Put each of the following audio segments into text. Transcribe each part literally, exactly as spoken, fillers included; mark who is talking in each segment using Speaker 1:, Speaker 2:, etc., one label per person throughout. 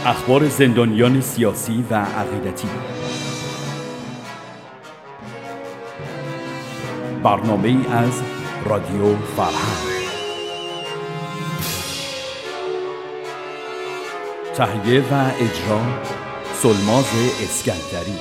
Speaker 1: اخبار زندانیان سیاسی و عقیدتی. برنامه ای از رادیو فرهنگ. تهیه و اجرا سلماز اسکندری.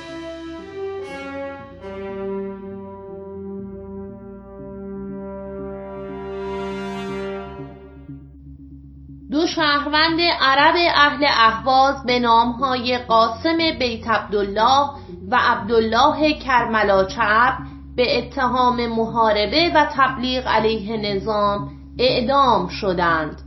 Speaker 2: دو شهروند عرب اهل اهواز به نامهای قاسم بیت عبدالله و عبدالله کرملاچعب به اتهام محاربه و تبلیغ علیه نظام اعدام شدند.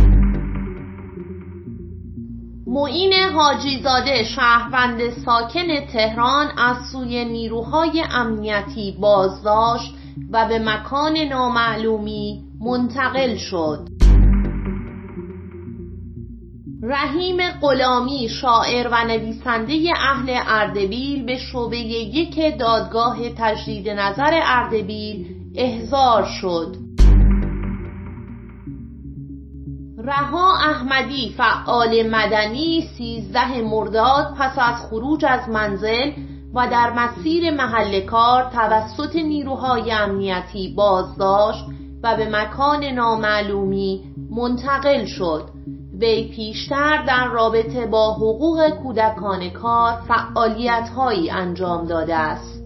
Speaker 2: معین حاجیزاده شهروند ساکن تهران از سوی نیروهای امنیتی بازداشت و به مکان نامعلومی منتقل شد. رحیم غلامی شاعر و نویسنده اهل اردبیل به شعبه یک دادگاه تجدید نظر اردبیل احضار شد. رها احمدی فعال مدنی سیزده مرداد پس از خروج از منزل و در مسیر محل کار توسط نیروهای امنیتی بازداشت و به مکان نامعلومی منتقل شد. وی پیشتر در رابطه با حقوق کودکان کار فعالیت‌هایی انجام داده است.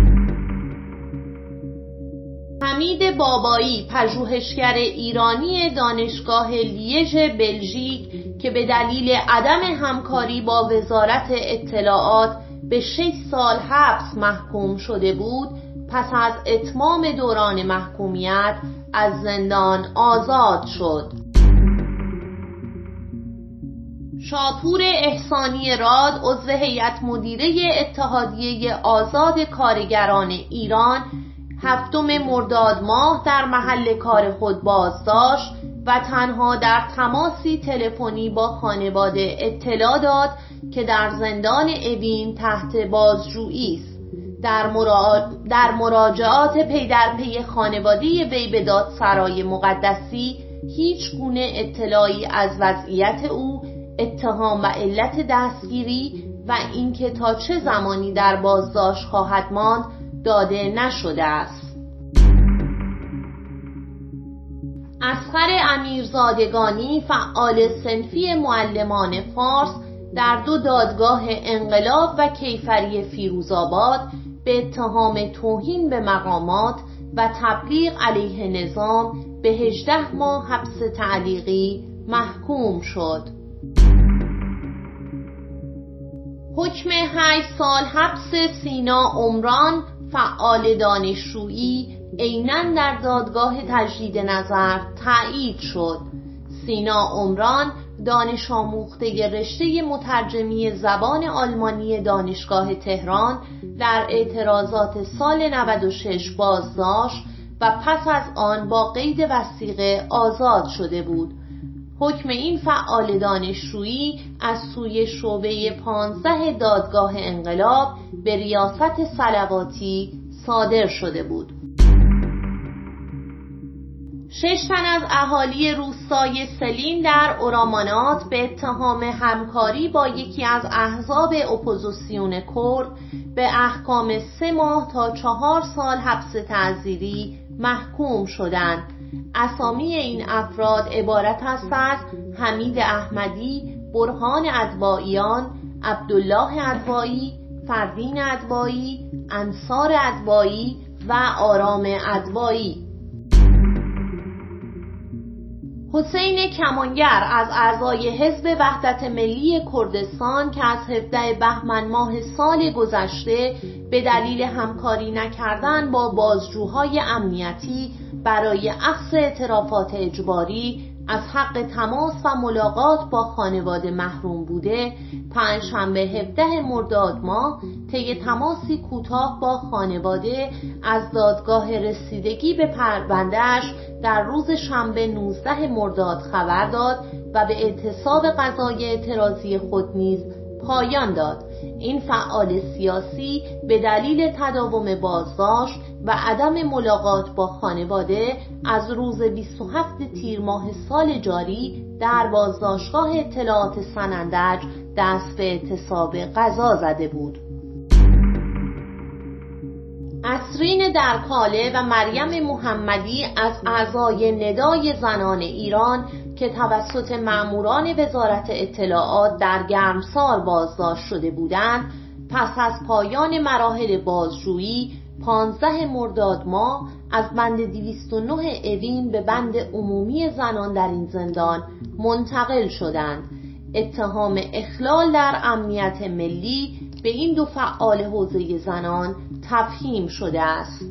Speaker 2: حمید بابایی پژوهشگر ایرانی دانشگاه لیژ بلژیک که به دلیل عدم همکاری با وزارت اطلاعات به شش سال حبس محکوم شده بود، پس از اتمام دوران محکومیت از زندان آزاد شد. شاپور احسانی راد عضو هیئت مدیره اتحادیه آزاد کارگران ایران هفتم مرداد ماه در محل کار خود بازداشت و تنها در تماسی تلفنی با خانواده اطلاع داد که در زندان اوین تحت بازجویی است. در, مرا... در مراجعات پی در پی خانواده وی به دادسرای مقدسی هیچ گونه اطلاعی از وضعیت او، اتهام و علت دستگیری و اینکه تا چه زمانی در بازداشت خواهد ماند داده نشده است. اصغر امیرزادگانی فعال صنفی معلمان فارس در دو دادگاه انقلاب و کیفری فیروزآباد به اتهام توهین به مقامات و تبلیغ علیه نظام به هجده ماه حبس تعلیقی محکوم شد. حکم هشت سال حبس سینا عمران فعال دانشجویی عیناً در دادگاه تجدید نظر تایید شد. سینا عمران دانش آموخته رشته مترجمی زبان آلمانی دانشگاه تهران در اعتراضات سال نود و شش بازداشت و پس از آن با قید وثیقه آزاد شده بود. حکم این فعال دانشجویی از سوی شعبه پانزده دادگاه انقلاب به ریاست صلواتی صادر شده بود. شش تن از اهالی روستای سلیم در اورامانات به اتهام همکاری با یکی از احزاب اپوزیسیون کرد به احکام سه ماه تا چهار سال حبس تعزیری محکوم شدند. اسامی این افراد عبارت است از حمید احمدی، برهان ادواییان، عبدالله ادوایی، فردین ادوایی، انصار ادوایی و آرام ادوایی. حسین کمانگر از اعضای حزب وحدت ملی کردستان که از هفدهم بهمن ماه سال گذشته به دلیل همکاری نکردن با بازجوهای امنیتی برای اخذ اعترافات اجباری از حق تماس و ملاقات با خانواده محروم بوده، پنجشنبه هفدهم مرداد ماه طی تماسی کوتاه با خانواده از دادگاه رسیدگی به پرونده‌اش در روز شنبه نوزدهم مرداد خبر داد و به اعتصاب قضای اعتراضی خود نیز پایان داد. این فعال سیاسی به دلیل تداوم بازداشت و عدم ملاقات با خانواده از روز بیست و هفتم تیر ماه سال جاری در بازداشتگاه اطلاعات سنندج دست به اعتصاب قضا زده بود. عصرین درکاله و مریم محمدی از اعضای ندای زنان ایران که توسط مأموران وزارت اطلاعات در گرمسار بازداشت شده بودند، پس از پایان مراحل بازجویی پانزده مرداد ماه از بند دویست و نه اوین به بند عمومی زنان در این زندان منتقل شدند. اتهام اخلال در امنیت ملی به این دو فعال حوزه زنان تفهیم شده است.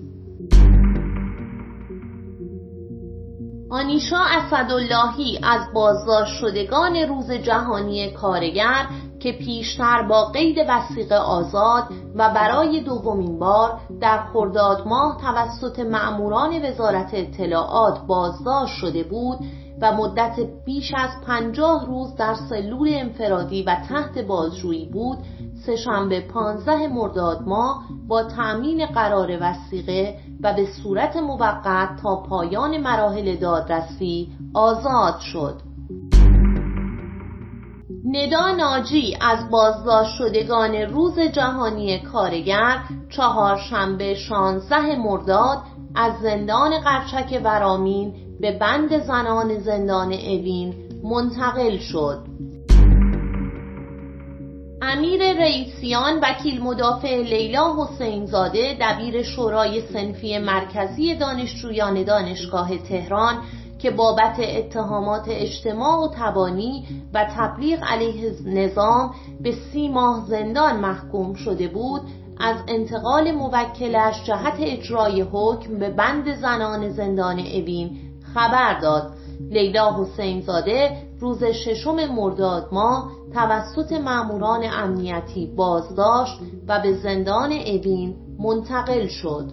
Speaker 2: آنیشا اسداللهی از بازداشت شدگان روز جهانی کارگر که پیشتر با قید وثیقه آزاد و برای دومین بار در خرداد ماه توسط مأموران وزارت اطلاعات بازداشت شده بود و مدت بیش از پنجاه روز در سلول انفرادی و تحت بازجویی بود، سه‌شنبه پانزده مرداد ماه با تأمین قرار وثیقه و به صورت موقت تا پایان مراحل دادرسی آزاد شد. ندا ناجی از بازداشت شدگان روز جهانی کارگر چهارشنبه شانزده مرداد از زندان قرچک ورامین به بند زنان زندان اوین منتقل شد. امیر رئیسیان وکیل مدافع لیلا حسین زاده دبیر شورای صنفی مرکزی دانشجویان دانشگاه تهران که بابت اتهامات اجتماع و تبانی و تبلیغ علیه نظام به سی ماه زندان محکوم شده بود، از انتقال موکلش جهت اجرای حکم به بند زنان زندان اوین خبر داد. لیلا حسین زاده روز ششم مرداد ماه توسط مأموران امنیتی بازداشت و به زندان اوین منتقل شد.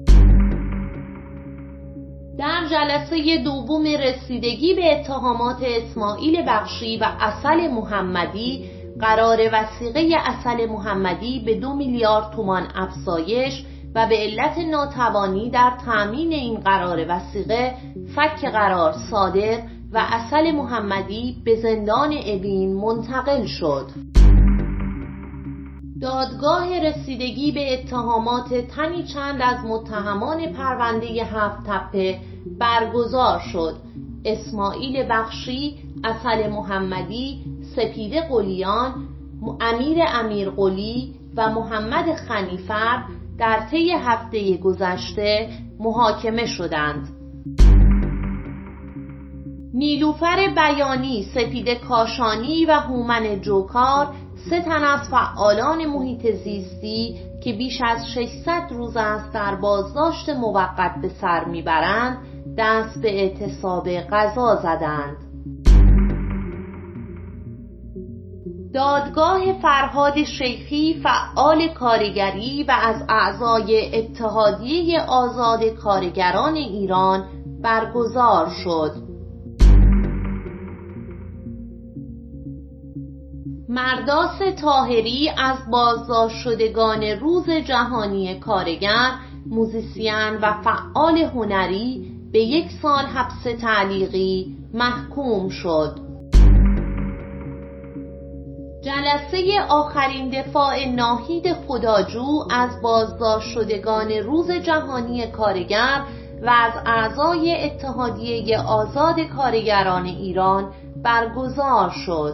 Speaker 2: در جلسه دوم رسیدگی به اتهامات اسماعیل بخشی و عسل محمدی قرار وثیقه عسل محمدی به دو میلیارد تومان افزایش و به علت ناتوانی در تأمین این قرار وثیقه فک قرار صادر و عسل محمدی به زندان اوین منتقل شد. دادگاه رسیدگی به اتهامات تنی چند از متهمان پرونده هفت تپه برگزار شد. اسماعیل بخشی، عسل محمدی، سپیده قلیان، امیر امیر قلی و محمد خنیفر در طی هفته گذشته محاکمه شدند. نیلوفر بیانی، سپیده کاشانی و هومن جوکار، سه تن از فعالان محیط زیستی که بیش از ششصد روز است در بازداشت موقت به سر میبرند، دست به اعتصاب قضا زدند. دادگاه فرهاد شیخی، فعال کارگری و از اعضای اتحادیه آزاد کارگران ایران برگزار شد. مرداس طاهری از بازداشت شدگان روز جهانی کارگر، موزیسین و فعال هنری به یک سال حبس تعلیقی محکوم شد. جلسه آخرین دفاع ناهید خداجو از بازداشت شدگان روز جهانی کارگر و از اعضای اتحادیه آزاد کارگران ایران برگزار شد.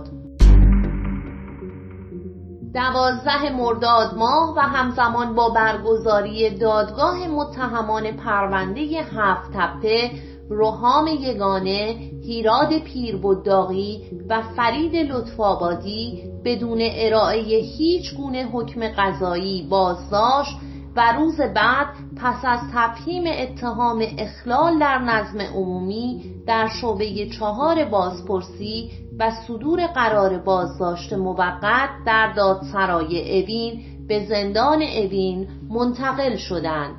Speaker 2: دوازده مرداد ماه و همزمان با برگزاری دادگاه متهمان پرونده هفت تپه، روحام یگانه، هیراد پیربداغی و فرید لطف‌آبادی بدون ارائه هیچ گونه حکم قضایی بازداشت و روز بعد پس از تفهیم اتهام اخلال در نظم عمومی در شعبه چهار بازپرسی و صدور قرار بازداشت موقت در دادسرای اوین به زندان اوین منتقل شدند.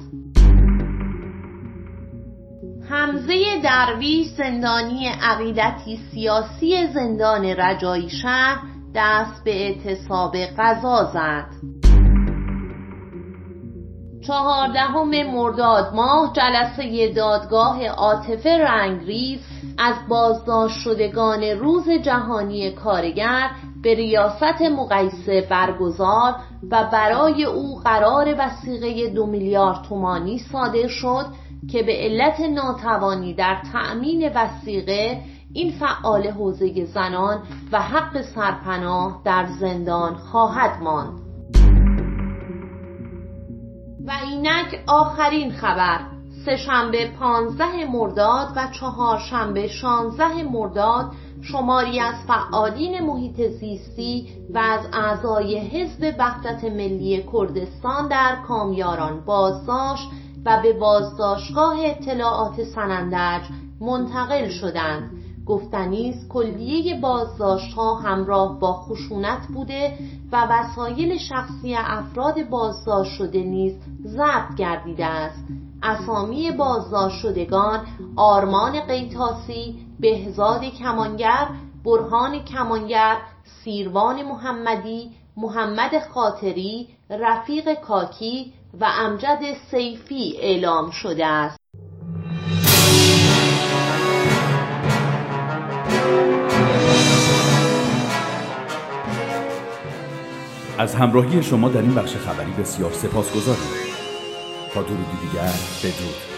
Speaker 2: حمزه درویش، زندانی عقیدتی سیاسی زندان رجایی شهر، دست به اعتصاب غذا زد. چهاردهم مرداد ماه جلسه دادگاه عاطفه رنگریز از بازداشت شدگان روز جهانی کارگر به ریاست مقایسه برگزار و برای او قرار وثیقه دو میلیارد تومانی صادر شد که به علت ناتوانی در تأمین وثیقه این فعال حوزه زنان و حق سرپناه در زندان خواهد ماند. و اینک آخرین خبر. سه‌شنبه پانزده مرداد و چهارشنبه شانزده مرداد شماری از فعالین محیط زیستی و از اعضای حزب وحدت ملی کردستان در کامیاران بازداشت و به بازداشتگاه اطلاعات سنندج منتقل شدند. گفتنی است کلیه بازداشت‌ها همراه با خشونت بوده و وسایل شخصی افراد بازداشت شده نیز ضبط گردیده است. اسامی بازداشت شدگان: آرمان قیتاسی، بهزاد کمانگر، برهان کمانگر، سیروان محمدی، محمد خاطری، رفیق کاکی و امجد سیفی اعلام شده است.
Speaker 1: از همراهی شما در این بخش خبری بسیار سپاسگزاریم. تا درودی دیگر بدرود.